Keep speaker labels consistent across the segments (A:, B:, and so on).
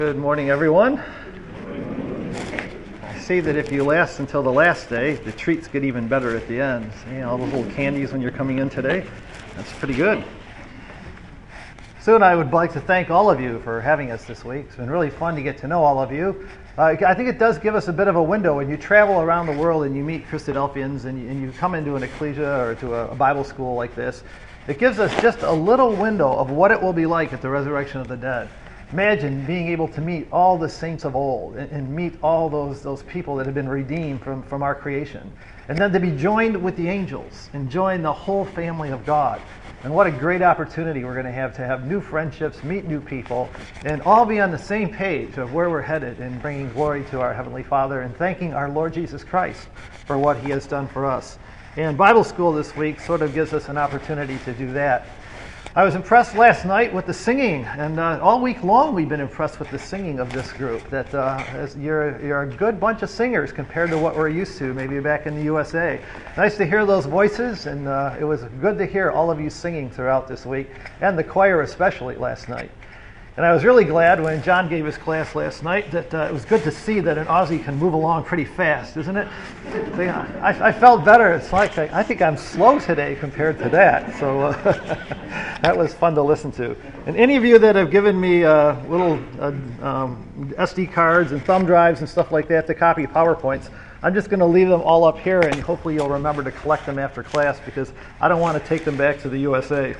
A: Good morning, everyone. I say that if you last until the last day, the treats get even better at the end. See all those little candies when you're coming in today? That's pretty good. Soon I would like to thank all of you for having us this week. It's been really fun to get to know all of you. I think it does give us a bit of a window when you travel around the world and you meet Christadelphians and you come into an ecclesia or to a Bible school like this. It gives us just a little window of what it will be like at the resurrection of the dead. Imagine being able to meet all the saints of old and meet all those people that have been redeemed from our creation. And then to be joined with the angels and join the whole family of God. And what a great opportunity we're going to have new friendships, meet new people, and all be on the same page of where we're headed and bringing glory to our Heavenly Father and thanking our Lord Jesus Christ for what He has done for us. And Bible school this week sort of gives us an opportunity to do that. I was impressed last night with the singing, and all week long we've been impressed with the singing of this group. That you're a good bunch of singers compared to what we're used to, maybe back in the USA. Nice to hear those voices, and it was good to hear all of you singing throughout this week, and the choir especially last night. And I was really glad when John gave his class last night that it was good to see that an Aussie can move along pretty fast, isn't it? So, yeah, I felt better. It's like I think I'm slow today compared to that. So that was fun to listen to. And any of you that have given me little SD cards and thumb drives and stuff like that to copy PowerPoints, I'm just going to leave them all up here, and hopefully you'll remember to collect them after class because I don't want to take them back to the USA.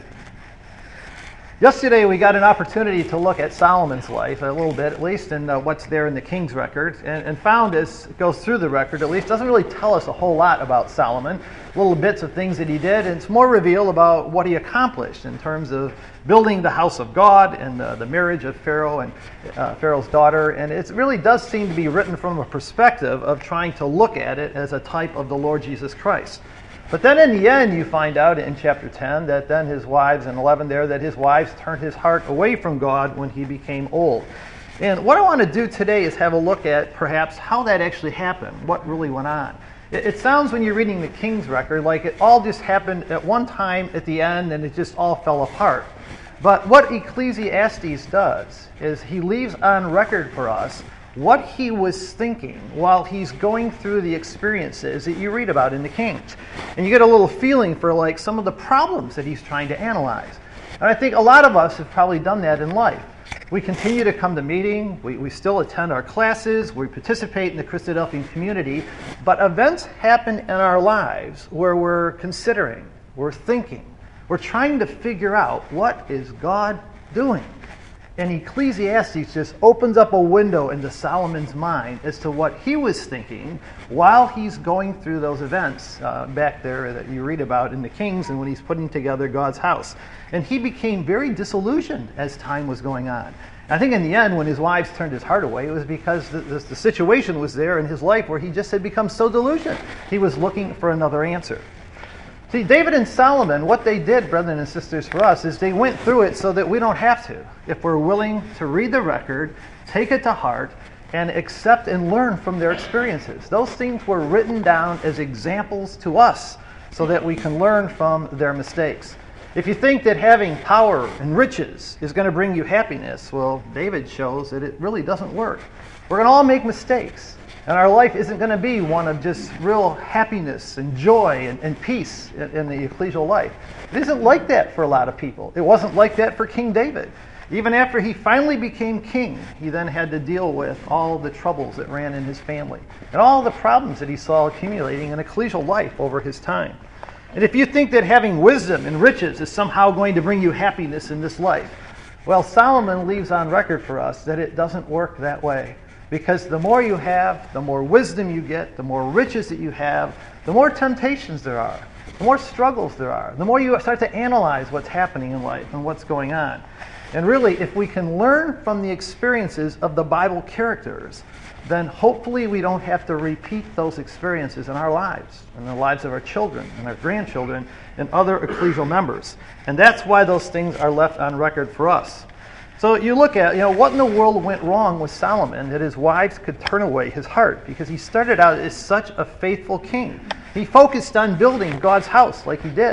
A: Yesterday we got an opportunity to look at Solomon's life, a little bit at least, and what's there in the King's record, and found as it goes through the record at least, doesn't really tell us a whole lot about Solomon, little bits of things that he did, and it's more revealed about what he accomplished in terms of building the house of God and the marriage of Pharaoh and Pharaoh's daughter, and it really does seem to be written from a perspective of trying to look at it as a type of the Lord Jesus Christ. But then in the end, you find out in chapter 10 that then his wives, and 11 there, that his wives turned his heart away from God when he became old. And what I want to do today is have a look at perhaps how that actually happened, what really went on. It sounds when you're reading the King's record like it all just happened at one time at the end and it just all fell apart. But what Ecclesiastes does is he leaves on record for us what he was thinking while he's going through the experiences that you read about in the Kings. And you get a little feeling for like some of the problems that he's trying to analyze. And I think a lot of us have probably done that in life. We continue to come to meeting, we still attend our classes, we participate in the Christadelphian community, but events happen in our lives where we're considering, we're thinking, we're trying to figure out what is God doing. And Ecclesiastes just opens up a window into Solomon's mind as to what he was thinking while he's going through those events back there that you read about in the Kings and when he's putting together God's house. And he became very disillusioned as time was going on. I think in the end, when his wives turned his heart away, it was because the situation was there in his life where he just had become so delusioned. He was looking for another answer. See, David and Solomon, what they did, brethren and sisters, for us, is they went through it so that we don't have to. If we're willing to read the record, take it to heart, and accept and learn from their experiences. Those things were written down as examples to us so that we can learn from their mistakes. If you think that having power and riches is going to bring you happiness, well, David shows that it really doesn't work. We're going to all make mistakes. And our life isn't going to be one of just real happiness and joy and peace in the ecclesial life. It isn't like that for a lot of people. It wasn't like that for King David. Even after he finally became king, he then had to deal with all the troubles that ran in his family and all the problems that he saw accumulating in ecclesial life over his time. And if you think that having wisdom and riches is somehow going to bring you happiness in this life, well, Solomon leaves on record for us that it doesn't work that way. Because the more you have, the more wisdom you get, the more riches that you have, the more temptations there are, the more struggles there are, the more you start to analyze what's happening in life and what's going on. And really, if we can learn from the experiences of the Bible characters, then hopefully we don't have to repeat those experiences in our lives, in the lives of our children and our grandchildren and other ecclesial members. And that's why those things are left on record for us. So you look at, what in the world went wrong with Solomon that his wives could turn away his heart? Because he started out as such a faithful king. He focused on building God's house like he did.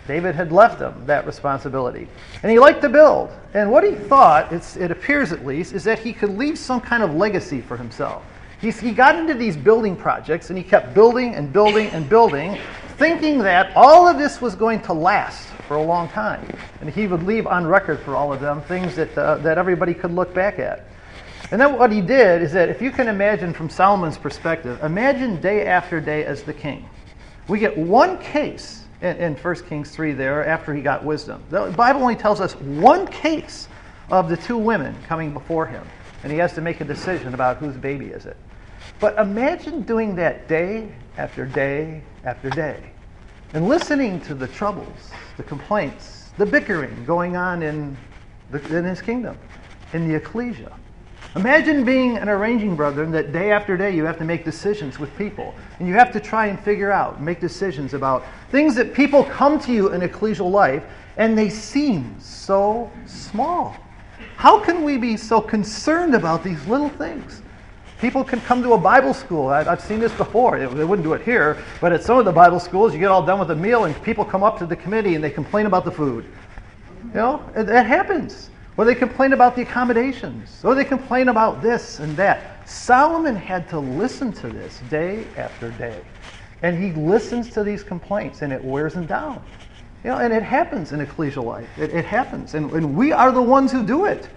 A: David had left him that responsibility. And he liked to build. And what he thought, it appears at least, is that he could leave some kind of legacy for himself. He got into these building projects, and he kept building and building and building, thinking that all of this was going to last for a long time. And he would leave on record for all of them things that everybody could look back at. And then what he did is that, if you can imagine from Solomon's perspective, imagine day after day as the king. We get one case in 1 Kings 3 there after he got wisdom. The Bible only tells us one case of the two women coming before him, and he has to make a decision about whose baby is it. But imagine doing that day after day after day, and listening to the troubles, the complaints, the bickering going on in his kingdom, in the ecclesia. Imagine being an arranging brother, and that day after day you have to make decisions with people. And you have to try and figure out, make decisions about things that people come to you in ecclesial life, and they seem so small. How can we be so concerned about these little things? People can come to a Bible school. I've seen this before. They wouldn't do it here, but at some of the Bible schools, you get all done with a meal, and people come up to the committee and they complain about the food. You know, that happens. Or they complain about the accommodations. Or they complain about this and that. Solomon had to listen to this day after day. And he listens to these complaints, and it wears him down. You know, and it happens in ecclesial life. It happens. And we are the ones who do it.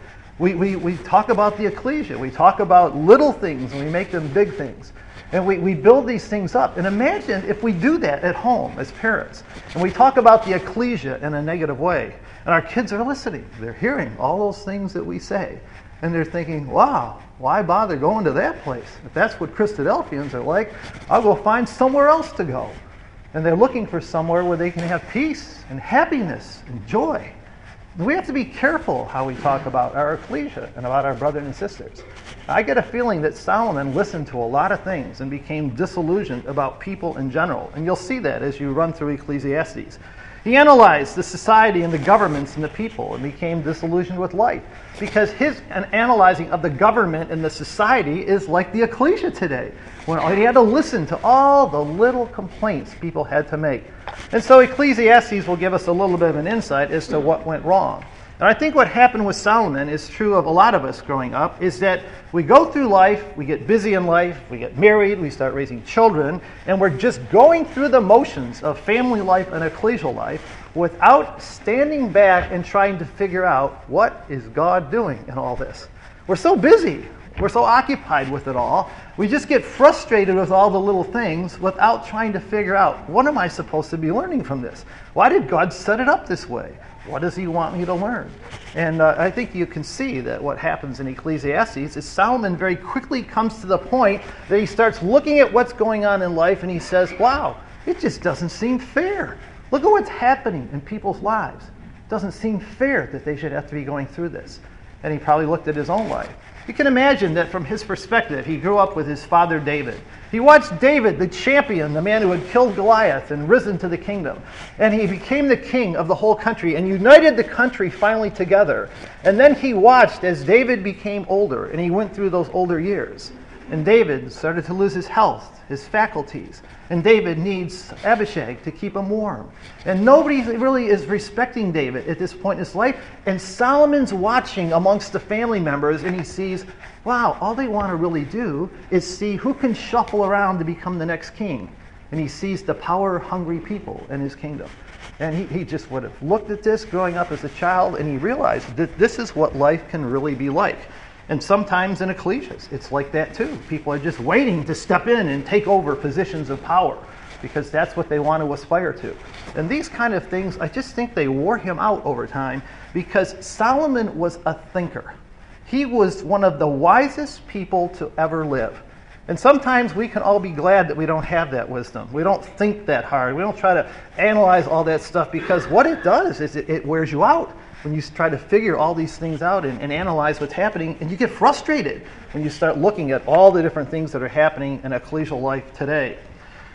A: We talk about the ecclesia. We talk about little things, and we make them big things. And we build these things up. And imagine if we do that at home as parents. And we talk about the ecclesia in a negative way. And our kids are listening. They're hearing all those things that we say. And they're thinking, wow, why bother going to that place? If that's what Christadelphians are like, I'll go find somewhere else to go. And they're looking for somewhere where they can have peace and happiness and joy. And we have to be careful how we talk about our ecclesia and about our brothers and sisters. I get a feeling that Solomon listened to a lot of things and became disillusioned about people in general. And you'll see that as you run through Ecclesiastes. He analyzed the society and the governments and the people and became disillusioned with life, because his analyzing of the government and the society is like the ecclesia today, when he had to listen to all the little complaints people had to make. And so Ecclesiastes will give us a little bit of an insight as to what went wrong. And I think what happened with Solomon is true of a lot of us growing up, is that we go through life, we get busy in life, we get married, we start raising children, and we're just going through the motions of family life and ecclesial life without standing back and trying to figure out, what is God doing in all this? We're so busy. We're so occupied with it all. We just get frustrated with all the little things without trying to figure out, what am I supposed to be learning from this? Why did God set it up this way? What does he want me to learn? And I think you can see that what happens in Ecclesiastes is Solomon very quickly comes to the point that he starts looking at what's going on in life, and he says, wow, it just doesn't seem fair. Look at what's happening in people's lives. It doesn't seem fair that they should have to be going through this. And he probably looked at his own life. You can imagine that from his perspective, he grew up with his father David. He watched David, the champion, the man who had killed Goliath and risen to the kingdom. And he became the king of the whole country and united the country finally together. And then he watched as David became older, and he went through those older years. And David started to lose his health, his faculties. And David needs Abishag to keep him warm. And nobody really is respecting David at this point in his life. And Solomon's watching amongst the family members, and he sees, wow, all they want to really do is see who can shuffle around to become the next king. And he sees the power-hungry people in his kingdom. And he just would have looked at this growing up as a child, and he realized that this is what life can really be like. And sometimes in ecclesias, it's like that too. People are just waiting to step in and take over positions of power because that's what they want to aspire to. And these kind of things, I just think they wore him out over time, because Solomon was a thinker. He was one of the wisest people to ever live. And sometimes we can all be glad that we don't have that wisdom. We don't think that hard. We don't try to analyze all that stuff, because what it does is it wears you out. When you try to figure all these things out and analyze what's happening, and you get frustrated when you start looking at all the different things that are happening in ecclesial life today.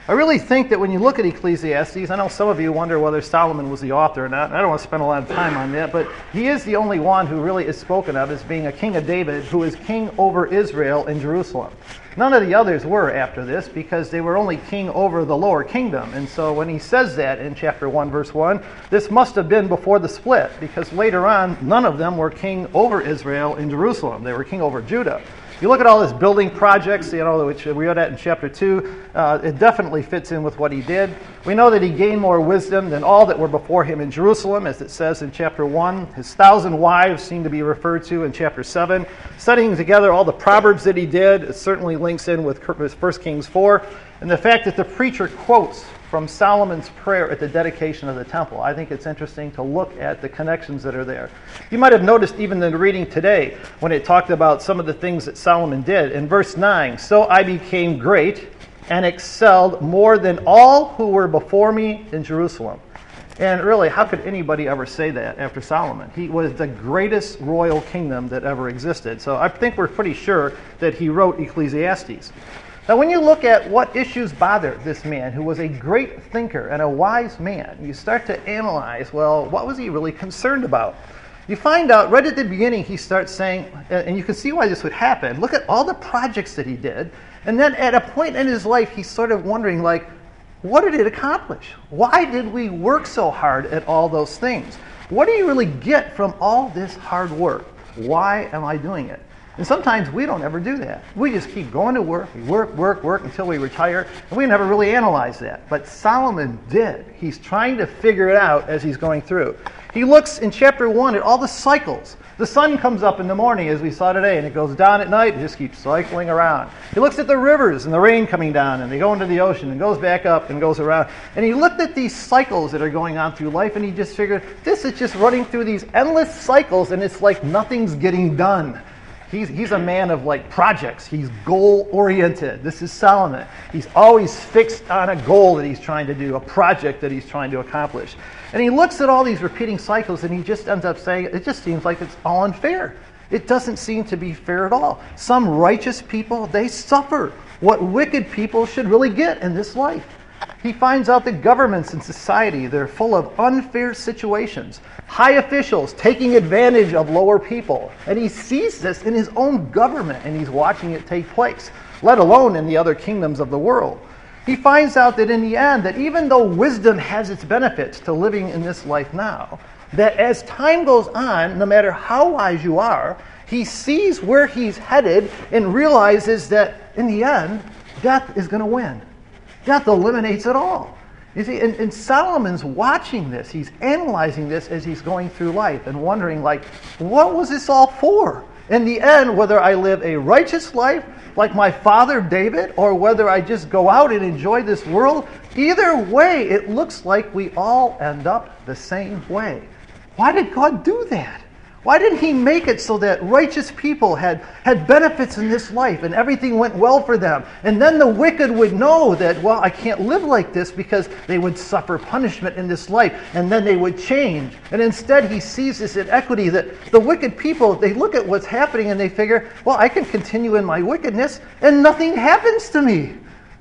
A: I really think that when you look at Ecclesiastes, I know some of you wonder whether Solomon was the author or not. I don't want to spend a lot of time on that, but he is the only one who really is spoken of as being a king of David who is king over Israel and Jerusalem. None of the others were after this because they were only king over the lower kingdom. And so when he says that in chapter 1, verse 1, this must have been before the split because later on, none of them were king over Israel and Jerusalem. They were king over Judah. You look at all his building projects, which we read at in chapter 2, it definitely fits in with what he did. We know that he gained more wisdom than all that were before him in Jerusalem, as it says in chapter 1. His 1,000 wives seem to be referred to in chapter 7. Studying together all the proverbs that he did, it certainly links in with 1 Kings 4. And the fact that the preacher quotes from Solomon's prayer at the dedication of the temple. I think it's interesting to look at the connections that are there. You might have noticed even in the reading today when it talked about some of the things that Solomon did. In verse 9, "So I became great and excelled more than all who were before me in Jerusalem." And really, how could anybody ever say that after Solomon? He was the greatest royal kingdom that ever existed. So I think we're pretty sure that he wrote Ecclesiastes. Now, when you look at what issues bothered this man, who was a great thinker and a wise man, you start to analyze, well, what was he really concerned about? You find out right at the beginning, he starts saying, and you can see why this would happen, look at all the projects that he did, and then at a point in his life, he's sort of wondering, like, what did it accomplish? Why did we work so hard at all those things? What do you really get from all this hard work? Why am I doing it? And sometimes we don't ever do that. We just keep going to work. We work until we retire, and we never really analyze that. But Solomon did. He's trying to figure it out as he's going through. He looks in chapter 1 at all the cycles. The sun comes up in the morning, as we saw today, and it goes down at night. It just keeps cycling around. He looks at the rivers and the rain coming down, and they go into the ocean and goes back up and goes around. And he looked at these cycles that are going on through life, and he just figured, this is just running through these endless cycles, and it's like nothing's getting done. He's a man of like projects. He's goal-oriented. This is Solomon. He's always fixed on a goal that he's trying to do, a project that he's trying to accomplish. And he looks at all these repeating cycles and he just ends up saying, it just seems like it's all unfair. It doesn't seem to be fair at all. Some righteous people, they suffer what wicked people should really get in this life. He finds out that governments and society, they're full of unfair situations. High officials taking advantage of lower people. And he sees this in his own government, and he's watching it take place, let alone in the other kingdoms of the world. He finds out that in the end, that even though wisdom has its benefits to living in this life now, that as time goes on, no matter how wise you are, he sees where he's headed and realizes that in the end, death is going to win. Death eliminates it all. You see, and Solomon's watching this. He's analyzing this as he's going through life and wondering, like, what was this all for? In the end, whether I live a righteous life like my father David, or whether I just go out and enjoy this world, either way, it looks like we all end up the same way. Why did God do that? Why didn't he make it so that righteous people had benefits in this life and everything went well for them? And then the wicked would know that, well, I can't live like this, because they would suffer punishment in this life and then they would change. And instead he sees this inequity that the wicked people, they look at what's happening and they figure, well, I can continue in my wickedness and nothing happens to me.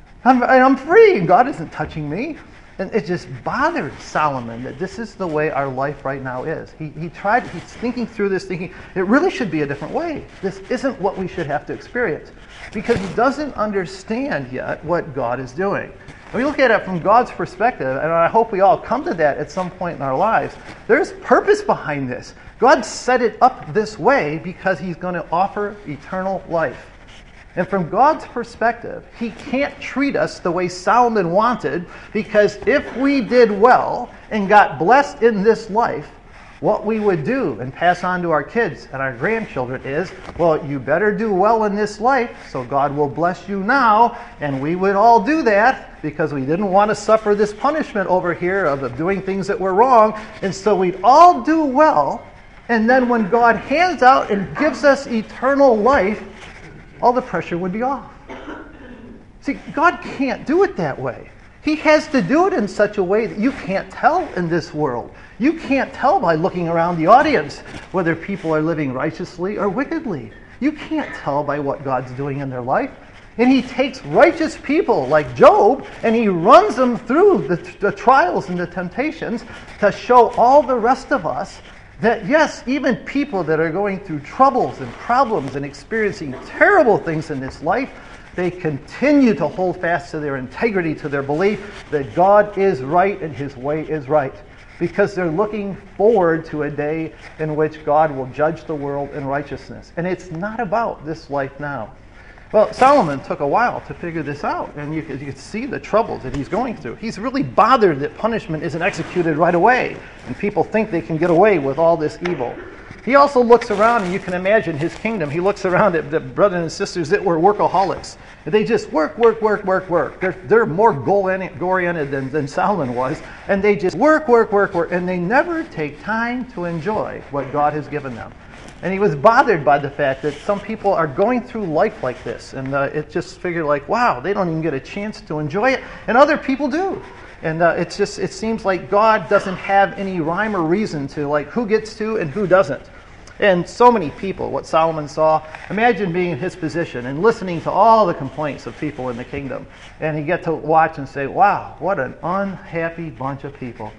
A: I'm free and God isn't touching me. And it just bothered Solomon that this is the way our life right now is. He's thinking through this, thinking it really should be a different way. This isn't what we should have to experience, because he doesn't understand yet what God is doing. When we look at it from God's perspective, and I hope we all come to that at some point in our lives, there's purpose behind this. God set it up this way because he's going to offer eternal life. And from God's perspective, he can't treat us the way Solomon wanted, because if we did well and got blessed in this life, what we would do and pass on to our kids and our grandchildren is, well, you better do well in this life so God will bless you now. And we would all do that because we didn't want to suffer this punishment over here of doing things that were wrong. And so we'd all do well. And then when God hands out and gives us eternal life, all the pressure would be off. See, God can't do it that way. He has to do it in such a way that you can't tell in this world. You can't tell by looking around the audience whether people are living righteously or wickedly. You can't tell by what God's doing in their life. And he takes righteous people like Job and he runs them through the trials and the temptations to show all the rest of us that, yes, even people that are going through troubles and problems and experiencing terrible things in this life, they continue to hold fast to their integrity, to their belief that God is right and his way is right. Because they're looking forward to a day in which God will judge the world in righteousness. And it's not about this life now. Well, Solomon took a while to figure this out, and you can see the troubles that he's going through. He's really bothered that punishment isn't executed right away, and people think they can get away with all this evil. He also looks around, and you can imagine his kingdom. He looks around at the brothers and sisters that were workaholics. They just work. They're more goal-oriented than Solomon was, and they just work, and they never take time to enjoy what God has given them. And he was bothered by the fact that some people are going through life like this, and it just figured like, wow, they don't even get a chance to enjoy it, and other people do. And it seems like God doesn't have any rhyme or reason to like who gets to and who doesn't. And so many people, what Solomon saw, imagine being in his position and listening to all the complaints of people in the kingdom. And you get to watch and say, wow, what an unhappy bunch of people.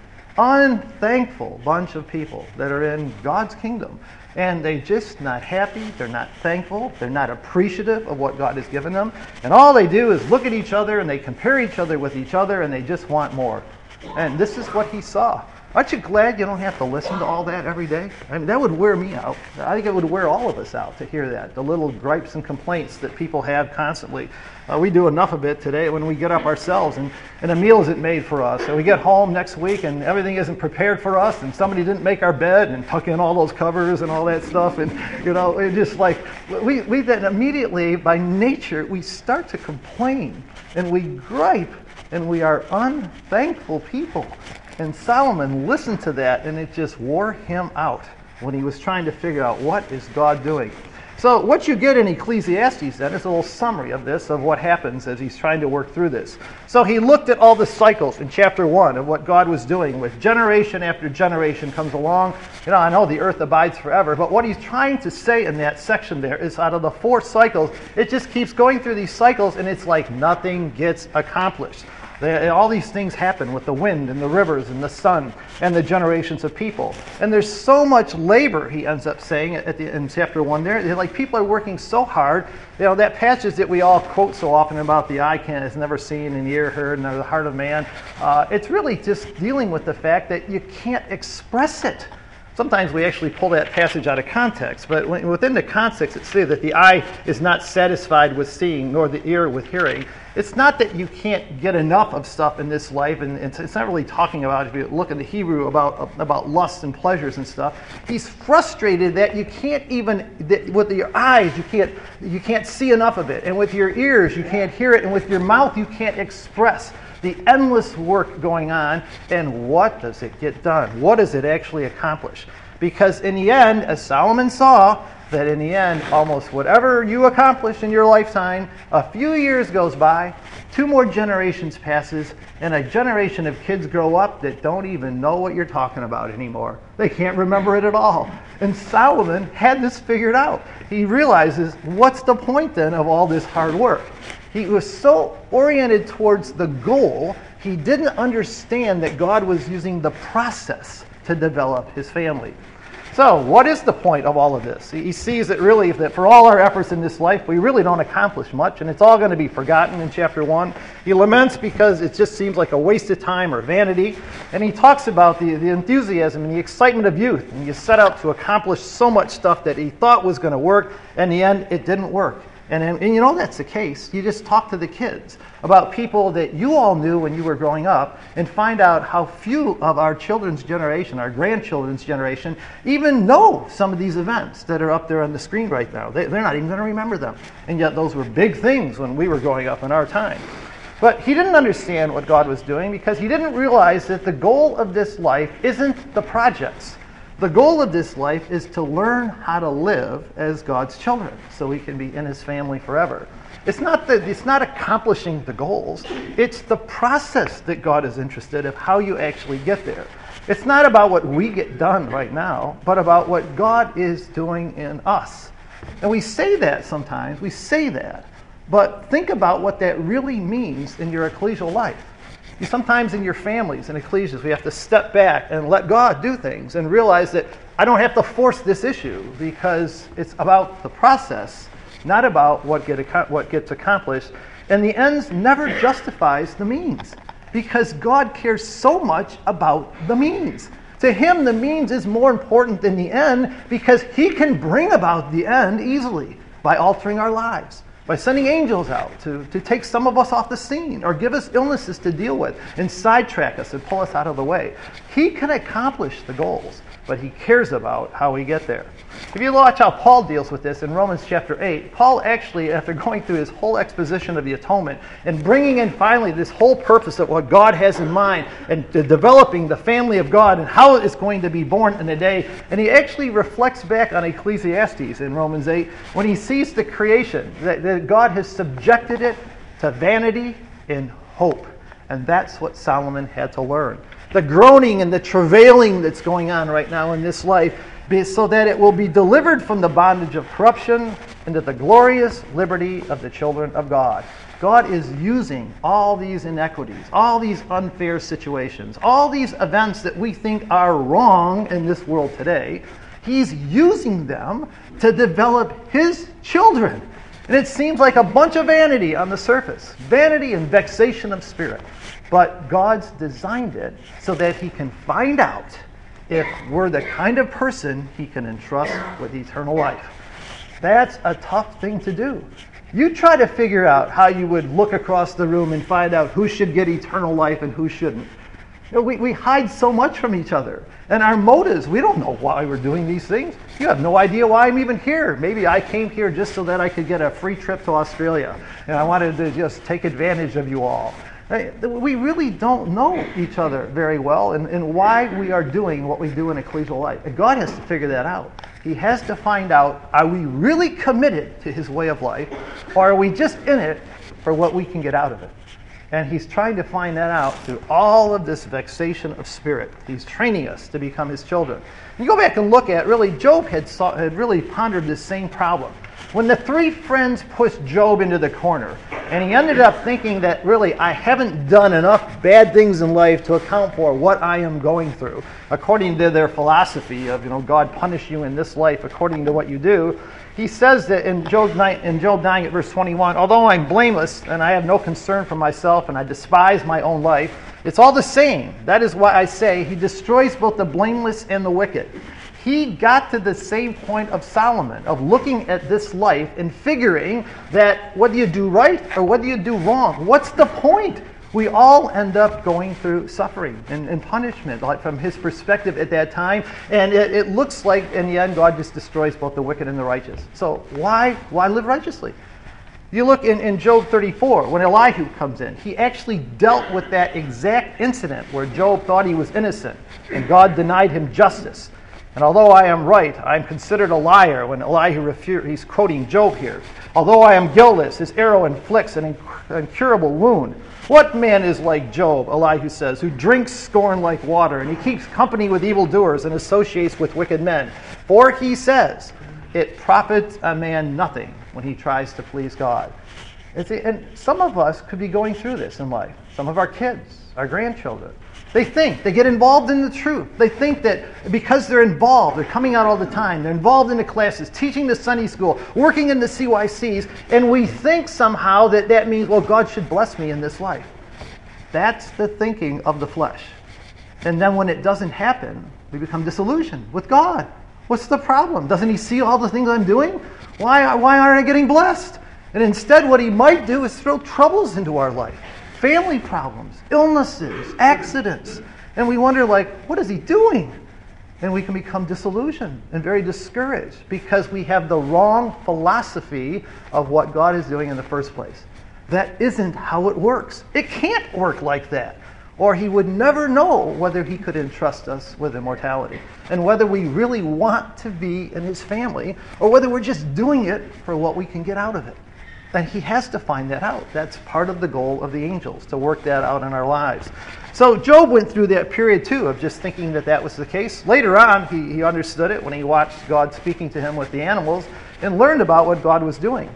A: Unthankful bunch of people that are in God's kingdom. And they're just not happy, they're not thankful, they're not appreciative of what God has given them. And all they do is look at each other and they compare each other with each other and they just want more. And this is what he saw. Aren't you glad you don't have to listen to all that every day? I mean, that would wear me out. I think it would wear all of us out to hear that, the little gripes and complaints that people have constantly. We do enough of it today when we get up ourselves and a meal isn't made for us. And we get home next week and everything isn't prepared for us and somebody didn't make our bed and tuck in all those covers and all that stuff. And, it just like, we then immediately, by nature, we start to complain and we gripe and we are unthankful people. And Solomon listened to that, and it just wore him out when he was trying to figure out what is God doing. So what you get in Ecclesiastes then is a little summary of this, of what happens as he's trying to work through this. So he looked at all the cycles in chapter 1 of what God was doing with generation after generation comes along. I know the earth abides forever, but what he's trying to say in that section there is out of the 4 cycles, it just keeps going through these cycles, and it's like nothing gets accomplished. All these things happen with the wind and the rivers and the sun and the generations of people. And there's so much labor, he ends up saying in chapter 1 there. Like people are working so hard. That passage that we all quote so often about the eye has never seen and the ear heard and the heart of man. It's really just dealing with the fact that you can't express it. Sometimes we actually pull that passage out of context, but within the context it says that the eye is not satisfied with seeing, nor the ear with hearing. It's not that you can't get enough of stuff in this life, and it's not really talking about, if you look in the Hebrew, about lusts and pleasures and stuff. He's frustrated that you can't even, with your eyes, you can't see enough of it, and with your ears, you can't hear it, and with your mouth, you can't express the endless work going on, and what does it get done? What does it actually accomplish? Because in the end, as Solomon saw, that in the end, almost whatever you accomplish in your lifetime, a few years goes by, 2 more generations passes, and a generation of kids grow up that don't even know what you're talking about anymore. They can't remember it at all. And Solomon had this figured out. He realizes, what's the point then of all this hard work? He was so oriented towards the goal, he didn't understand that God was using the process to develop his family. So, what is the point of all of this? He sees that really, that for all our efforts in this life, we really don't accomplish much, and it's all going to be forgotten in chapter 1. He laments because it just seems like a waste of time or vanity, and he talks about the enthusiasm and the excitement of youth, and you set out to accomplish so much stuff that he thought was going to work, and in the end, it didn't work. And that's the case. You just talk to the kids about people that you all knew when you were growing up and find out how few of our children's generation, our grandchildren's generation, even know some of these events that are up there on the screen right now. They're not even going to remember them. And yet those were big things when we were growing up in our time. But he didn't understand what God was doing because he didn't realize that the goal of this life isn't the projects. The goal of this life is to learn how to live as God's children so we can be in his family forever. It's not accomplishing the goals. It's the process that God is interested in, how you actually get there. It's not about what we get done right now, but about what God is doing in us. And we say that sometimes. We say that. But think about what that really means in your ecclesial life. Sometimes in your families and ecclesias, we have to step back and let God do things and realize that I don't have to force this issue because it's about the process, not about what gets accomplished. And the ends never justifies the means because God cares so much about the means. To him, the means is more important than the end because he can bring about the end easily by altering our lives, by sending angels out to take some of us off the scene or give us illnesses to deal with and sidetrack us and pull us out of the way. He can accomplish the goals, but he cares about how we get there. If you watch how Paul deals with this in Romans chapter 8, Paul actually, after going through his whole exposition of the atonement and bringing in finally this whole purpose of what God has in mind and developing the family of God and how it's going to be born in a day, and he actually reflects back on Ecclesiastes in Romans 8 when he sees the creation, that God has subjected it to vanity and hope. And that's what Solomon had to learn. The groaning and the travailing that's going on right now in this life, so that it will be delivered from the bondage of corruption into the glorious liberty of the children of God. God is using all these inequities, all these unfair situations, all these events that we think are wrong in this world today. He's using them to develop his children. And it seems like a bunch of vanity on the surface, vanity and vexation of spirit. But God's designed it so that he can find out if we're the kind of person he can entrust with eternal life. That's a tough thing to do. You try to figure out how you would look across the room and find out who should get eternal life and who shouldn't. You know, we hide so much from each other. And our motives, we don't know why we're doing these things. You have no idea why I'm even here. Maybe I came here just so that I could get a free trip to Australia. And I wanted to just take advantage of you all. We really don't know each other very well and why we are doing what we do in ecclesial life. And God has to figure that out. He has to find out, are we really committed to his way of life, or are we just in it for what we can get out of it? And he's trying to find that out through all of this vexation of spirit. He's training us to become his children. You go back and look at, really, Job had really pondered this same problem. When the three friends pushed Job into the corner, and he ended up thinking that, really, I haven't done enough bad things in life to account for what I am going through, according to their philosophy of, God punish you in this life according to what you do. He says that in Job 9 at verse 21, although I'm blameless and I have no concern for myself and I despise my own life, it's all the same. That is why I say he destroys both the blameless and the wicked. He got to the same point of Solomon, of looking at this life and figuring that whether you do right or whether you do wrong, what's the point? We all end up going through suffering and punishment, like from his perspective at that time. And it looks like, in the end, God just destroys both the wicked and the righteous. So why live righteously? You look in Job 34, when Elihu comes in, he actually dealt with that exact incident where Job thought he was innocent and God denied him justice. And although I am right, I am considered a liar when Elihu he's quoting Job here. Although I am guiltless, his arrow inflicts an incurable wound. What man is like Job, Elihu says, who drinks scorn like water, and he keeps company with evildoers and associates with wicked men? For he says, it profits a man nothing when he tries to please God. And some of us could be going through this in life. Some of our kids, our grandchildren. They get involved in the truth. They think that because they're involved, they're coming out all the time, they're involved in the classes, teaching the Sunday school, working in the CYCs, and we think somehow that means, well, God should bless me in this life. That's the thinking of the flesh. And then when it doesn't happen, we become disillusioned with God. What's the problem? Doesn't he see all the things I'm doing? Why aren't I getting blessed? And instead, what he might do is throw troubles into our life. Family problems, illnesses, accidents. And we wonder, what is he doing? And we can become disillusioned and very discouraged because we have the wrong philosophy of what God is doing in the first place. That isn't how it works. It can't work like that. Or he would never know whether he could entrust us with immortality and whether we really want to be in his family or whether we're just doing it for what we can get out of it. And he has to find that out. That's part of the goal of the angels, to work that out in our lives. So Job went through that period, too, of just thinking that was the case. Later on, he understood it when he watched God speaking to him with the animals and learned about what God was doing.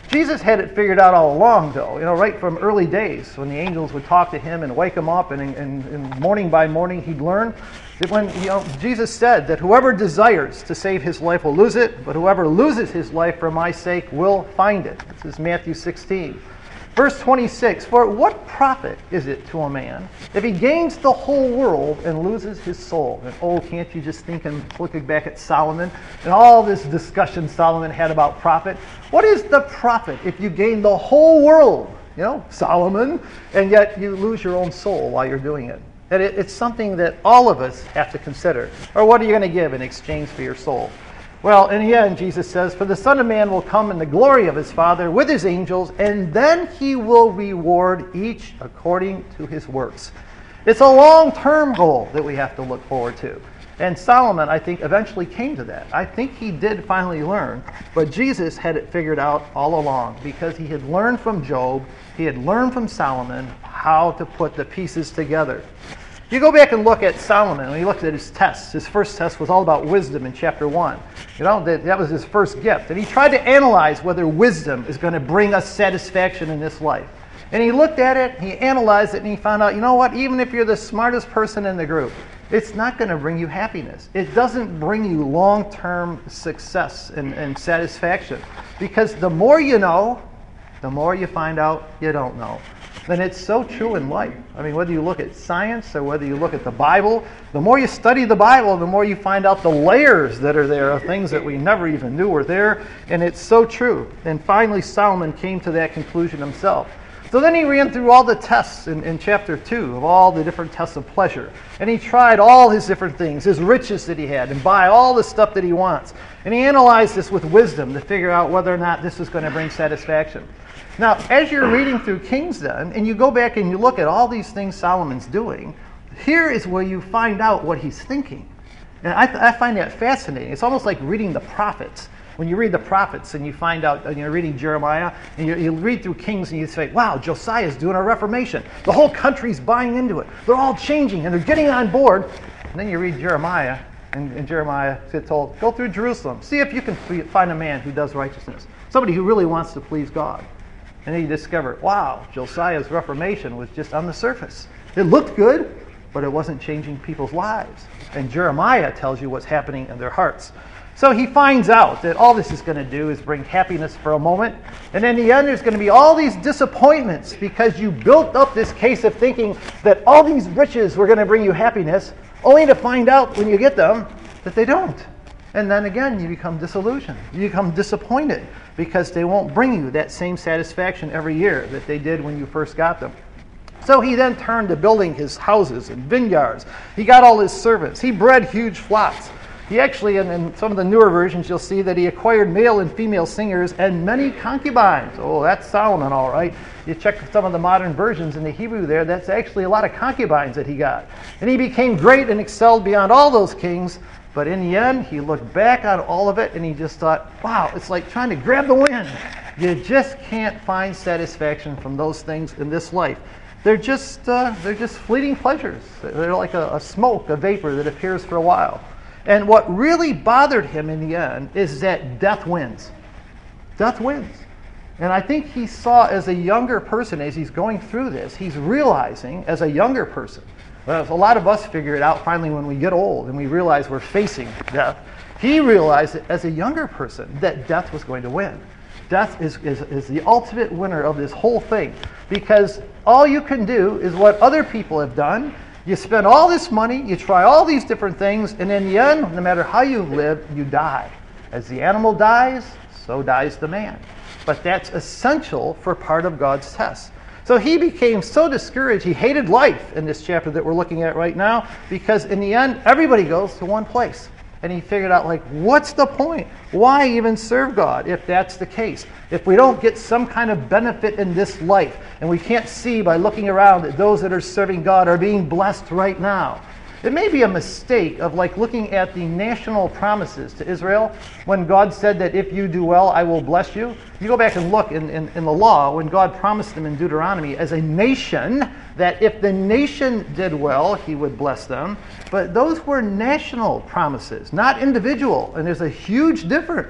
A: Jesus had it figured out all along, though, right from early days when the angels would talk to him and wake him up, and morning by morning he'd learn. That when Jesus said that whoever desires to save his life will lose it, but whoever loses his life for my sake will find it. This is Matthew 16. Verse 26, for what profit is it to a man if he gains the whole world and loses his soul? And can't you just think and looking back at Solomon and all this discussion Solomon had about profit? What is the profit if you gain the whole world, Solomon, and yet you lose your own soul while you're doing it? And it's something that all of us have to consider. Or what are you going to give in exchange for your soul? Well, in the end, Jesus says, for the Son of Man will come in the glory of his Father with his angels, and then he will reward each according to his works. It's a long-term goal that we have to look forward to. And Solomon, I think, eventually came to that. I think he did finally learn, but Jesus had it figured out all along because he had learned from Job, he had learned from Solomon how to put the pieces together. You go back and look at Solomon, when he looked at his tests. His first test was all about wisdom in chapter 1. That was his first gift. And he tried to analyze whether wisdom is going to bring us satisfaction in this life. And he looked at it, he analyzed it, and he found out, even if you're the smartest person in the group, it's not going to bring you happiness. It doesn't bring you long-term success and satisfaction. Because the more you know, the more you find out you don't know. And it's so true in life. I mean, whether you look at science or whether you look at the Bible, the more you study the Bible, the more you find out the layers that are there of things that we never even knew were there. And it's so true. And finally, Solomon came to that conclusion himself. So then he ran through all the tests in chapter 2 of all the different tests of pleasure. And he tried all his different things, his riches that he had, and buy all the stuff that he wants. And he analyzed this with wisdom to figure out whether or not this was going to bring satisfaction. Now, as you're reading through Kings then, and you go back and you look at all these things Solomon's doing, here is where you find out what he's thinking. And I find that fascinating. It's almost like reading the prophets. When you read the prophets and you find out, and you're reading Jeremiah, and you read through Kings and you say, wow, Josiah's doing a reformation. The whole country's buying into it. They're all changing and they're getting on board. And then you read Jeremiah, and Jeremiah gets told, go through Jerusalem. See if you can find a man who does righteousness. Somebody who really wants to please God. And then you discover, wow, Josiah's reformation was just on the surface. It looked good, but it wasn't changing people's lives. And Jeremiah tells you what's happening in their hearts. So he finds out that all this is going to do is bring happiness for a moment. And in the end, there's going to be all these disappointments because you built up this case of thinking that all these riches were going to bring you happiness, only to find out when you get them that they don't. And then again, you become disillusioned. You become disappointed because they won't bring you that same satisfaction every year that they did when you first got them. So he then turned to building his houses and vineyards. He got all his servants. He bred huge flocks. He actually, in some of the newer versions, you'll see that he acquired male and female singers and many concubines. Oh, that's Solomon, all right. You check some of the modern versions in the Hebrew there, that's actually a lot of concubines that he got. And he became great and excelled beyond all those kings. But in the end, he looked back on all of it and he just thought, wow, it's like trying to grab the wind. You just can't find satisfaction from those things in this life. They're just fleeting pleasures. They're like a smoke, a vapor that appears for a while. And what really bothered him in the end is that death wins. Death wins. And I think he saw as a younger person, as he's going through this, he's realizing as a younger person, well, a lot of us figure it out finally when we get old and we realize we're facing death. He realized that as a younger person that death was going to win. Death is the ultimate winner of this whole thing because all you can do is what other people have done. You spend all this money, you try all these different things, and in the end, no matter how you live, you die. As the animal dies, so dies the man. But that's essential for part of God's test. So he became so discouraged, he hated life in this chapter that we're looking at right now, because in the end, everybody goes to one place. And he figured out, what's the point? Why even serve God if that's the case? If we don't get some kind of benefit in this life, and we can't see by looking around that those that are serving God are being blessed right now. It may be a mistake of looking at the national promises to Israel when God said that if you do well, I will bless you. You go back and look in the law when God promised them in Deuteronomy as a nation that if the nation did well, he would bless them. But those were national promises, not individual. And there's a huge difference.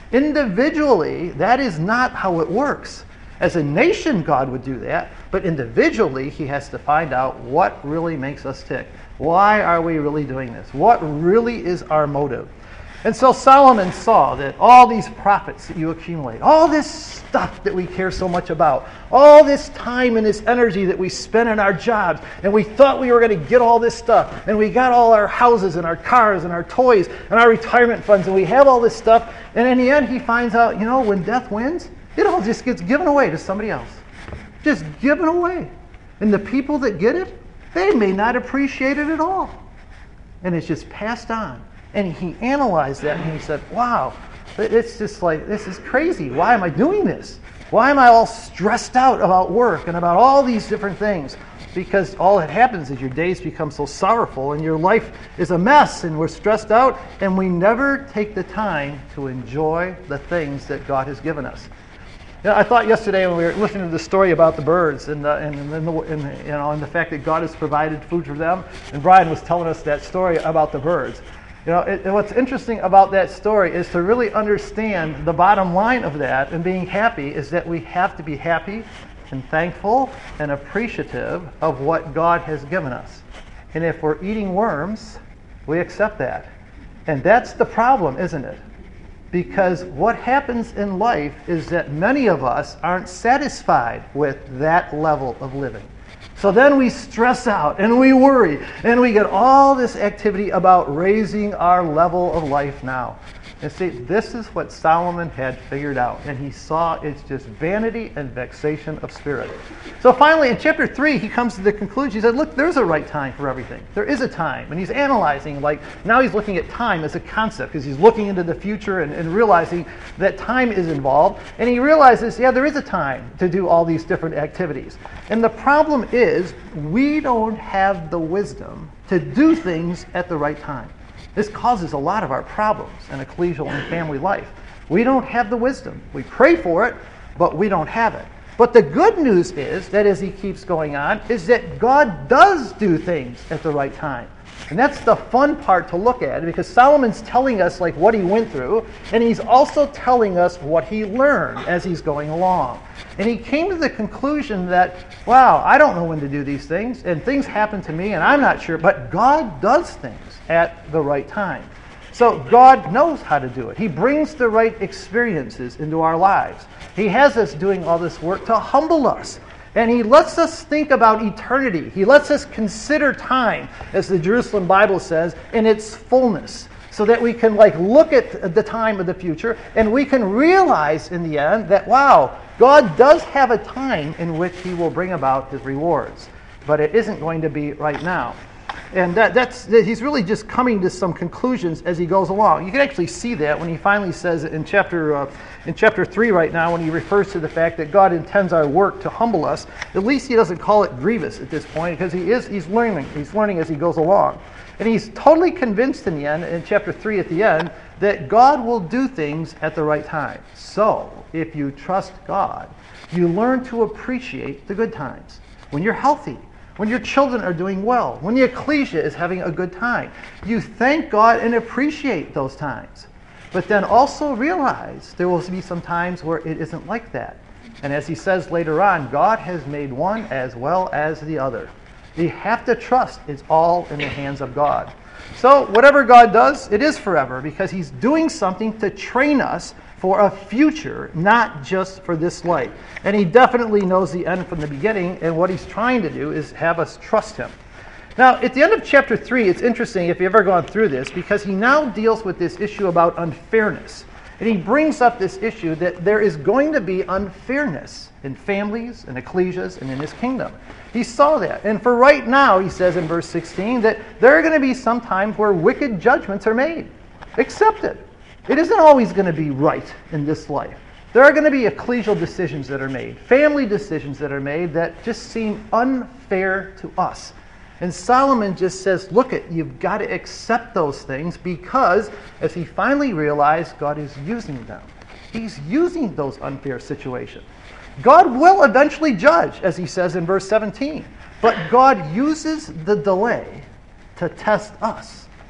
A: Individually, that is not how it works. As a nation, God would do that, but individually, he has to find out what really makes us tick. Why are we really doing this? What really is our motive? And so Solomon saw that all these profits that you accumulate, all this stuff that we care so much about, all this time and this energy that we spend in our jobs, and we thought we were going to get all this stuff, and we got all our houses and our cars and our toys and our retirement funds, and we have all this stuff, and in the end he finds out, when death wins, it all just gets given away to somebody else. Just given away. And the people that get it, they may not appreciate it at all. And it's just passed on. And he analyzed that and he said, wow, it's just like, this is crazy. Why am I doing this? Why am I all stressed out about work and about all these different things? Because all that happens is your days become so sorrowful and your life is a mess and we're stressed out and we never take the time to enjoy the things that God has given us. I thought yesterday when we were listening to the story about the birds and the fact that God has provided food for them, and Brian was telling us that story about the birds. What's interesting about that story is to really understand the bottom line of that and being happy is that we have to be happy and thankful and appreciative of what God has given us. And if we're eating worms, we accept that. And that's the problem, isn't it? Because what happens in life is that many of us aren't satisfied with that level of living. So then we stress out and we worry and we get all this activity about raising our level of life now. And see, this is what Solomon had figured out. And he saw it's just vanity and vexation of spirit. So finally, in chapter 3, he comes to the conclusion. He said, look, there's a right time for everything. There is a time. And he's analyzing, now he's looking at time as a concept because he's looking into the future and realizing that time is involved. And he realizes, there is a time to do all these different activities. And the problem is, we don't have the wisdom to do things at the right time. This causes a lot of our problems in ecclesial and family life. We don't have the wisdom. We pray for it, but we don't have it. But the good news is that as he keeps going on, is that God does do things at the right time. And that's the fun part to look at, because Solomon's telling us what he went through, and he's also telling us what he learned as he's going along. And he came to the conclusion that, wow, I don't know when to do these things, and things happen to me, and I'm not sure, but God does things at the right time. So God knows how to do it. He brings the right experiences into our lives. He has us doing all this work to humble us. And he lets us think about eternity. He lets us consider time, as the Jerusalem Bible says, in its fullness, so that we can look at the time of the future and we can realize in the end that, wow, God does have a time in which he will bring about his rewards. But it isn't going to be right now. And he's really just coming to some conclusions as he goes along. You can actually see that when he finally says in chapter 3 right now, when he refers to the fact that God intends our work to humble us. At least he doesn't call it grievous at this point, because he's learning. He's learning as he goes along. And he's totally convinced in the end, in chapter 3 at the end, that God will do things at the right time. So, if you trust God, you learn to appreciate the good times. When you're healthy, when your children are doing well, when the ecclesia is having a good time, you thank God and appreciate those times. But then also realize there will be some times where it isn't like that. And as he says later on, God has made one as well as the other. You have to trust it's all in the hands of God. So whatever God does, it is forever, because he's doing something to train us for a future, not just for this life. And he definitely knows the end from the beginning, and what he's trying to do is have us trust him. Now, at the end of chapter 3, it's interesting if you've ever gone through this, because he now deals with this issue about unfairness. And he brings up this issue that there is going to be unfairness in families, in ecclesias, and in his kingdom. He saw that. And for right now, he says in verse 16, that there are going to be some times where wicked judgments are made. Accept it. It isn't always going to be right in this life. There are going to be ecclesial decisions that are made, family decisions that are made that just seem unfair to us. And Solomon just says, look, you've got to accept those things, because as he finally realized, God is using them. He's using those unfair situations. God will eventually judge, as he says in verse 17. But God uses the delay to test us.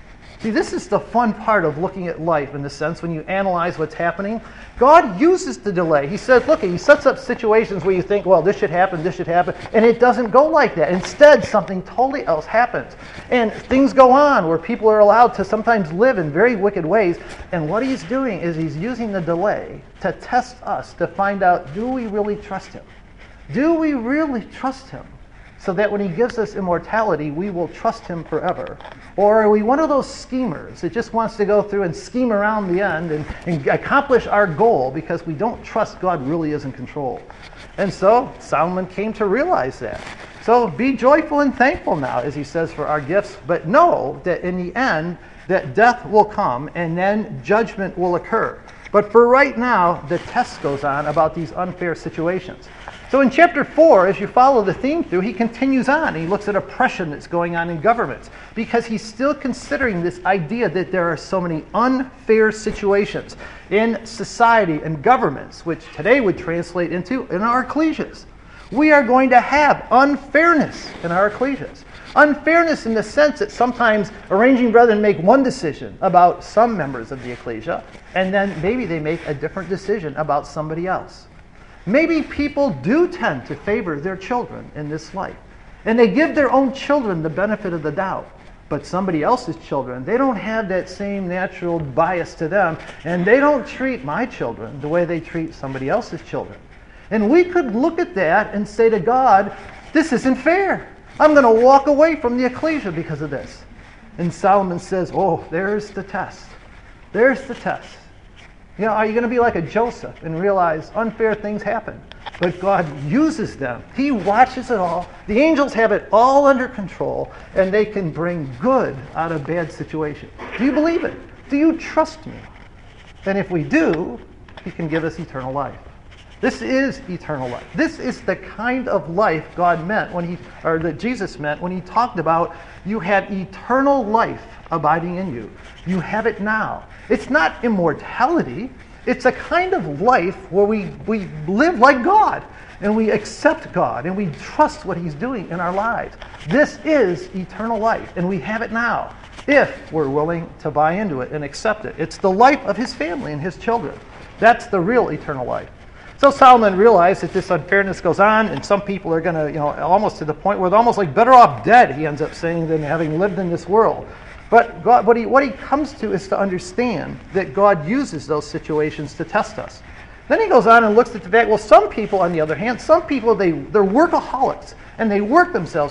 A: See, this is the fun part of looking at life in the sense when you analyze what's happening. God uses the delay. He says, look, he sets up situations where you think, well, this should happen, and it doesn't go like that. Instead, something totally else happens. And things go on where people are allowed to sometimes live in very wicked ways. And what he's doing is he's using the delay to test us, to find out, do we really trust him? Do we really trust him? So that when he gives us immortality, we will trust him forever. Or are we one of those schemers that just wants to go through and scheme around the end and accomplish our goal because we don't trust God really is in control? And so Solomon came to realize that. So be joyful and thankful now, as he says, for our gifts, but know that in the end, that death will come and then judgment will occur. But for right now, the test goes on about these unfair situations. So in chapter 4, as you follow the theme through, he continues on. And he looks at oppression that's going on in governments because he's still considering this idea that there are so many unfair situations in society and governments, which today would translate into in our ecclesias. We are going to have unfairness in our ecclesias. Unfairness in the sense that sometimes arranging brethren make one decision about some members of the ecclesia, and then maybe they make a different decision about somebody else. Maybe people do tend to favor their children in this life, and they give their own children the benefit of the doubt. But somebody else's children, they don't have that same natural bias to them, and they don't treat my children the way they treat somebody else's children. And we could look at that and say to God, this isn't fair. I'm going to walk away from the ecclesia because of this. And Solomon says, oh, there's the test. There's the test. You know, are you going to be like a Joseph and realize unfair things happen? But God uses them. He watches it all. The angels have it all under control, and they can bring good out of bad situations. Do you believe it? Do you trust me? And if we do, he can give us eternal life. This is eternal life. This is the kind of life God meant that Jesus meant when he talked about you have eternal life abiding in you. You have it now. It's not immortality. It's a kind of life where we live like God and we accept God and we trust what he's doing in our lives. This is eternal life, and we have it now if we're willing to buy into it and accept it. It's the life of his family and his children. That's the real eternal life. So Solomon realized that this unfairness goes on, and some people are going to, almost to the point where they're almost like better off dead, he ends up saying, than having lived in this world. But God, what he comes to is to understand that God uses those situations to test us. Then he goes on and looks at the fact, well, some people, on the other hand, some people, they're workaholics, and they work themselves,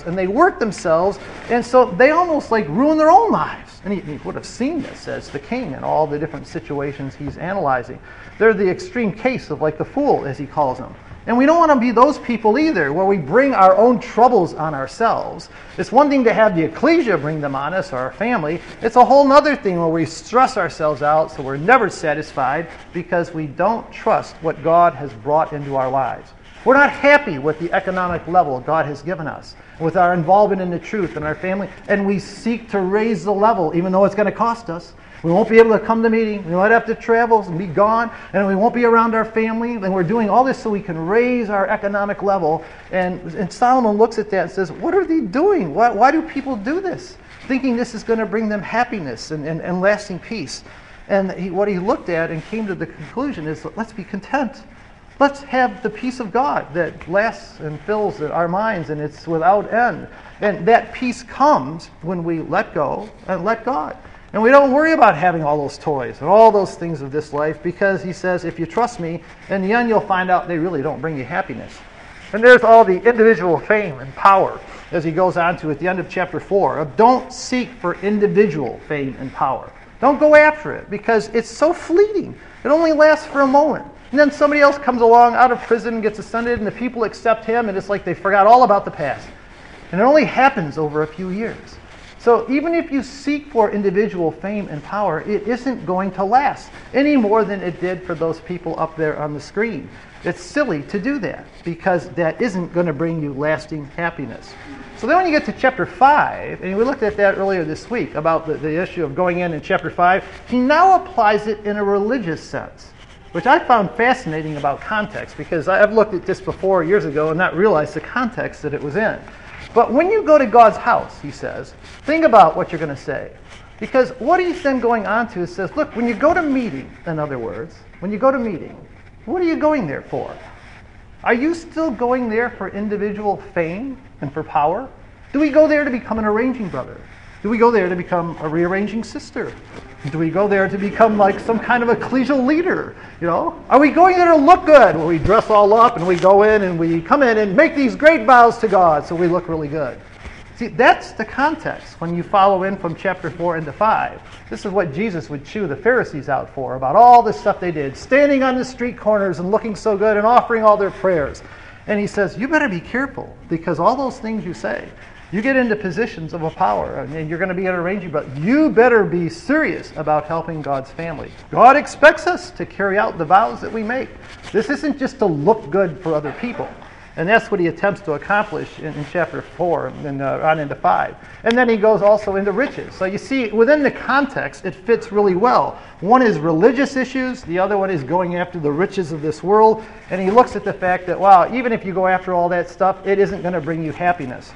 A: and so they almost like ruin their own lives. And he would have seen this as the king and all the different situations he's analyzing. They're the extreme case of like the fool, as he calls them. And we don't want to be those people either, where we bring our own troubles on ourselves. It's one thing to have the ecclesia bring them on us or our family. It's a whole other thing where we stress ourselves out so we're never satisfied because we don't trust what God has brought into our lives. We're not happy with the economic level God has given us, with our involvement in the truth and our family, and we seek to raise the level even though it's going to cost us. We won't be able to come to meeting. We might have to travel and be gone, and we won't be around our family. And we're doing all this so we can raise our economic level. And Solomon looks at that and says, what are they doing? Why do people do this? Thinking this is going to bring them happiness and lasting peace. And what he looked at and came to the conclusion is, let's be content. Let's have the peace of God that lasts and fills our minds, and it's without end. And that peace comes when we let go and let God. And we don't worry about having all those toys and all those things of this life, because he says, if you trust me, in the end you'll find out they really don't bring you happiness. And there's all the individual fame and power, as he goes on to at the end of chapter 4, of don't seek for individual fame and power. Don't go after it, because it's so fleeting. It only lasts for a moment. And then somebody else comes along out of prison and gets ascended, and the people accept him, and it's like they forgot all about the past. And it only happens over a few years. So even if you seek for individual fame and power, it isn't going to last any more than it did for those people up there on the screen. It's silly to do that, because that isn't going to bring you lasting happiness. So then when you get to chapter 5, and we looked at that earlier this week about the issue of going in chapter 5, he now applies it in a religious sense, which I found fascinating about context, because I've looked at this before years ago and not realized the context that it was in. But when you go to God's house, he says, think about what you're going to say. Because what he's then going on to is says, look, when you go to meeting, in other words, when you go to meeting, what are you going there for? Are you still going there for individual fame and for power? Do we go there to become an arranging brother? Do we go there to become a rearranging sister? Do we go there to become like some kind of ecclesial leader? Are we going there to look good? Where we dress all up and we go in and we come in and make these great vows to God so we look really good? See, that's the context when you follow in from chapter 4 into 5. This is what Jesus would chew the Pharisees out for, about all the stuff they did, standing on the street corners and looking so good and offering all their prayers. And he says, you better be careful, because all those things you say, you get into positions of a power, and you're going to be an arranging, but you better be serious about helping God's family. God expects us to carry out the vows that we make. This isn't just to look good for other people. And that's what he attempts to accomplish in chapter 4 and on into 5. And then he goes also into riches. So you see, within the context, it fits really well. One is religious issues. The other one is going after the riches of this world. And he looks at the fact that, wow, even if you go after all that stuff, it isn't going to bring you happiness.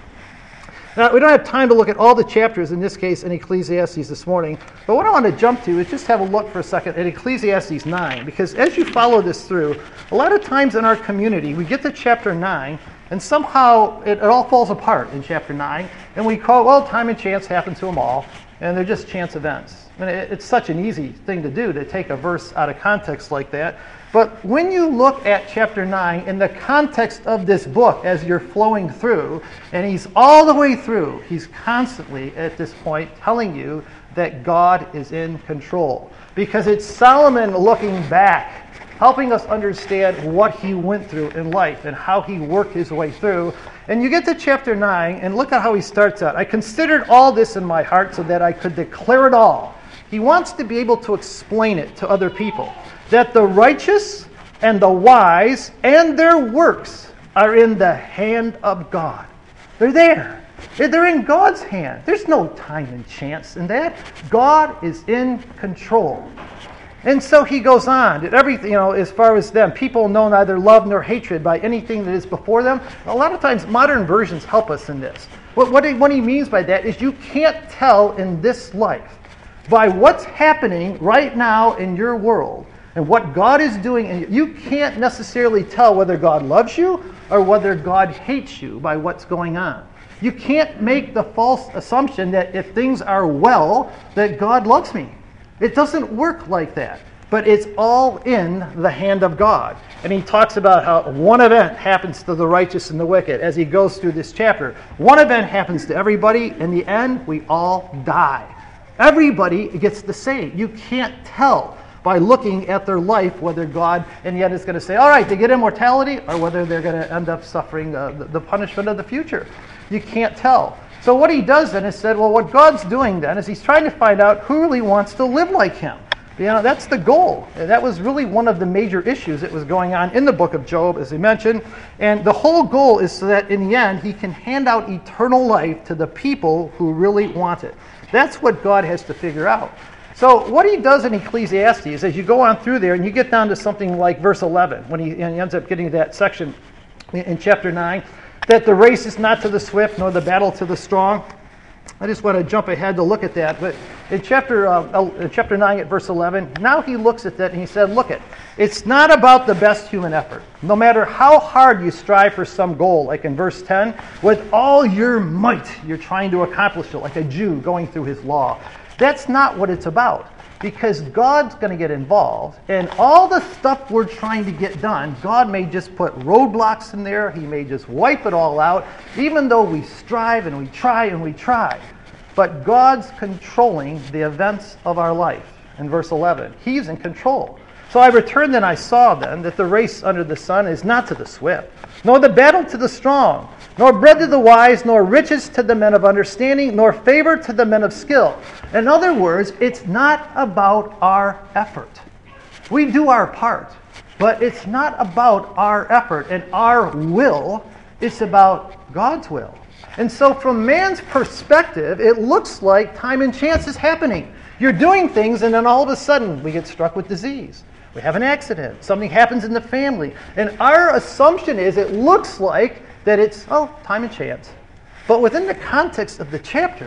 A: Now, we don't have time to look at all the chapters, in this case, in Ecclesiastes this morning. But what I want to jump to is just have a look for a second at Ecclesiastes 9. Because as you follow this through, a lot of times in our community, we get to chapter 9, and somehow it all falls apart in chapter 9. And we call, well, time and chance happen to them all. And they're just chance events. And it's such an easy thing to do, to take a verse out of context like that. But when you look at chapter 9 in the context of this book as you're flowing through, and he's all the way through, he's constantly at this point telling you that God is in control. Because it's Solomon looking back, helping us understand what he went through in life and how he worked his way through. And you get to chapter 9, and look at how he starts out. I considered all this in my heart so that I could declare it all. He wants to be able to explain it to other people. That the righteous and the wise and their works are in the hand of God. They're there. They're in God's hand. There's no time and chance in that. God is in control. And so he goes on. That everything, as far as them, people know neither love nor hatred by anything that is before them. A lot of times modern versions help us in this. What he means by that is you can't tell in this life by what's happening right now in your world and what God is doing, and you can't necessarily tell whether God loves you or whether God hates you by what's going on. You can't make the false assumption that if things are well, that God loves me. It doesn't work like that. But it's all in the hand of God. And he talks about how one event happens to the righteous and the wicked as he goes through this chapter. One event happens to everybody. In the end, we all die. Everybody gets the same. You can't tell by looking at their life whether God, and yet it's going to say, all right, they get immortality, or whether they're going to end up suffering the punishment of the future. You can't tell. So what he does then is said, well, what God's doing then is he's trying to find out who really wants to live like him. That's the goal. That was really one of the major issues that was going on in the book of Job, as he mentioned. And the whole goal is so that in the end, he can hand out eternal life to the people who really want it. That's what God has to figure out. So what he does in Ecclesiastes, as you go on through there and you get down to something like verse 11, when he ends up getting to that section in chapter 9, that the race is not to the swift nor the battle to the strong. I just want to jump ahead to look at that. But in chapter 9 at verse 11, now he looks at that and he said, look, it's not about the best human effort. No matter how hard you strive for some goal, like in verse 10, with all your might you're trying to accomplish it, like a Jew going through his law. That's not what it's about, because God's going to get involved, and all the stuff we're trying to get done, God may just put roadblocks in there. He may just wipe it all out, even though we strive and we try and we try. But God's controlling the events of our life. In verse 11, he's in control. So I returned and I saw then that the race under the sun is not to the swift, nor the battle to the strong, nor bread to the wise, nor riches to the men of understanding, nor favor to the men of skill. In other words, it's not about our effort. We do our part, but it's not about our effort and our will. It's about God's will. And so from man's perspective, it looks like time and chance is happening. You're doing things, and then all of a sudden we get struck with disease. We have an accident. Something happens in the family. And our assumption is it looks like that it's, time and chance. But within the context of the chapter,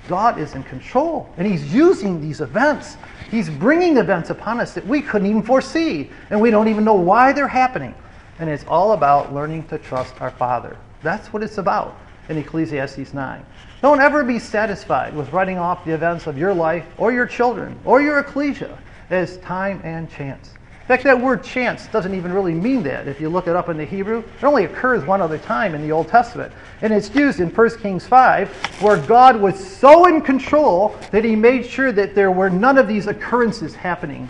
A: God is in control, and he's using these events. He's bringing events upon us that we couldn't even foresee, and we don't even know why they're happening. And it's all about learning to trust our Father. That's what it's about in Ecclesiastes 9. Don't ever be satisfied with writing off the events of your life or your children or your ecclesia as time and chance. In fact, that word chance doesn't even really mean that. If you look it up in the Hebrew, it only occurs one other time in the Old Testament. And it's used in 1 Kings 5, where God was so in control that he made sure that there were none of these occurrences happening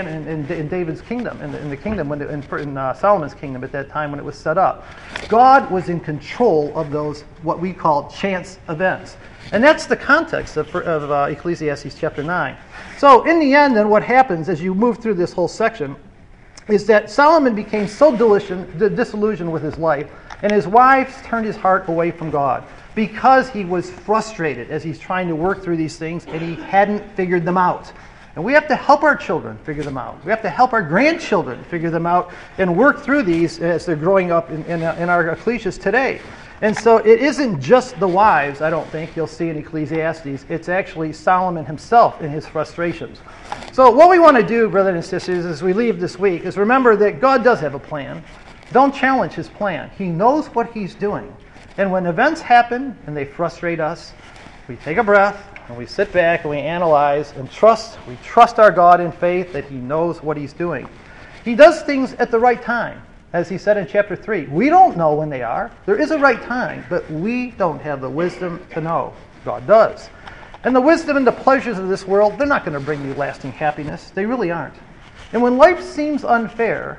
A: in David's kingdom, in the kingdom, in Solomon's kingdom at that time when it was set up. God was in control of those, what we call chance events. And that's the context of Ecclesiastes chapter 9. So in the end, then, what happens as you move through this whole section is that Solomon became so disillusioned with his life, and his wives turned his heart away from God because he was frustrated as he's trying to work through these things, and he hadn't figured them out. And we have to help our children figure them out. We have to help our grandchildren figure them out and work through these as they're growing up in our ecclesias today. And so it isn't just the wives, I don't think, you'll see in Ecclesiastes. It's actually Solomon himself in his frustrations. So what we want to do, brothers and sisters, as we leave this week, is remember that God does have a plan. Don't challenge his plan. He knows what he's doing. And when events happen and they frustrate us, we take a breath and we sit back and we analyze and trust. We trust our God in faith that he knows what he's doing. He does things at the right time. As he said in chapter 3, we don't know when they are. There is a right time, but we don't have the wisdom to know. God does. And the wisdom and the pleasures of this world, they're not going to bring you lasting happiness. They really aren't. And when life seems unfair,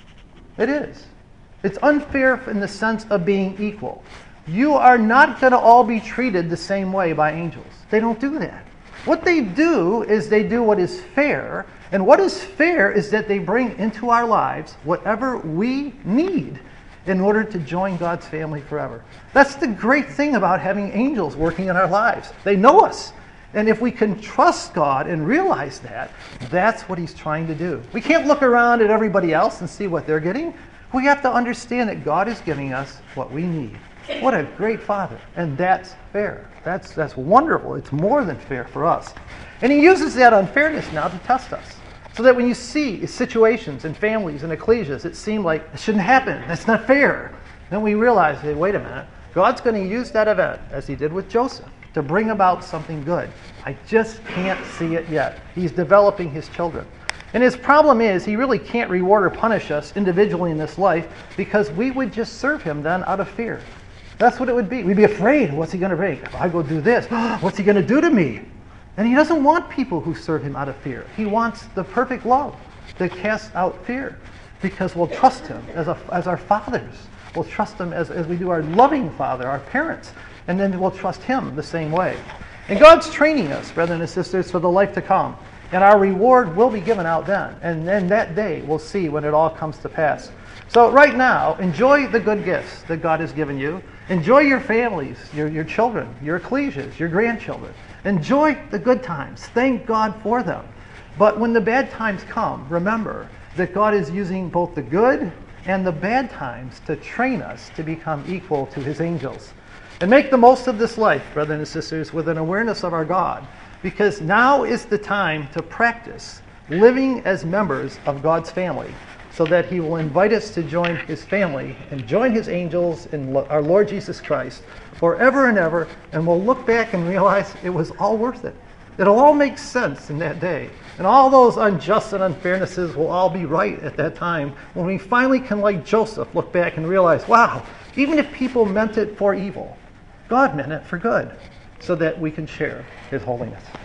A: it is. It's unfair in the sense of being equal. You are not going to all be treated the same way by angels. They don't do that. What they do is they do what is fair. And what is fair is that they bring into our lives whatever we need in order to join God's family forever. That's the great thing about having angels working in our lives. They know us. And if we can trust God and realize that, that's what he's trying to do. We can't look around at everybody else and see what they're getting. We have to understand that God is giving us what we need. What a great Father. And that's fair. That's wonderful. It's more than fair for us. And he uses that unfairness now to test us. So that when you see situations and families and ecclesias that seem like it shouldn't happen, that's not fair, then we realize, hey, wait a minute, God's going to use that event, as he did with Joseph, to bring about something good. I just can't see it yet. He's developing his children. And his problem is he really can't reward or punish us individually in this life because we would just serve him then out of fear. That's what it would be. We'd be afraid. What's he going to bring? If I go do this, what's he going to do to me? And he doesn't want people who serve him out of fear. He wants the perfect love that casts out fear because we'll trust him as our fathers. We'll trust him as we do our loving father, our parents. And then we'll trust him the same way. And God's training us, brothers and sisters, for the life to come. And our reward will be given out then. And then that day we'll see when it all comes to pass. So right now, enjoy the good gifts that God has given you. Enjoy your families, your children, your ecclesias, your grandchildren. Enjoy the good times. Thank God for them. But when the bad times come, remember that God is using both the good and the bad times to train us to become equal to his angels. And make the most of this life, brothers and sisters, with an awareness of our God. Because now is the time to practice living as members of God's family, so that he will invite us to join his family and join his angels in our Lord Jesus Christ forever and ever, and we'll look back and realize it was all worth it. It'll all make sense in that day. And all those unjust and unfairnesses will all be right at that time when we finally can, like Joseph, look back and realize, wow, even if people meant it for evil, God meant it for good, so that we can share his holiness.